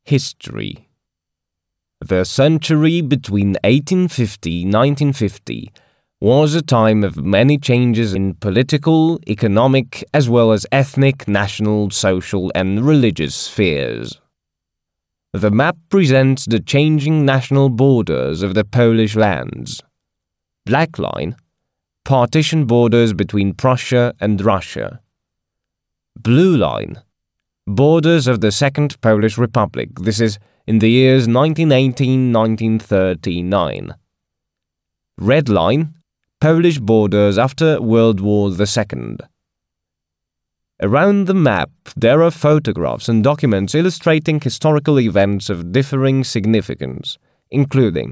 History. The century between 1850 and 1950 was a time of many changes in political, economic, as well as ethnic, national, social, and religious spheres. The map presents the changing national borders of the Polish lands. Black line, partition borders between Prussia and Russia. Blue line, borders of the Second Polish Republic, this is in the years 1918–1939. Red line, Polish borders after World War II. Around the map, there are photographs and documents illustrating historical events of differing significance, including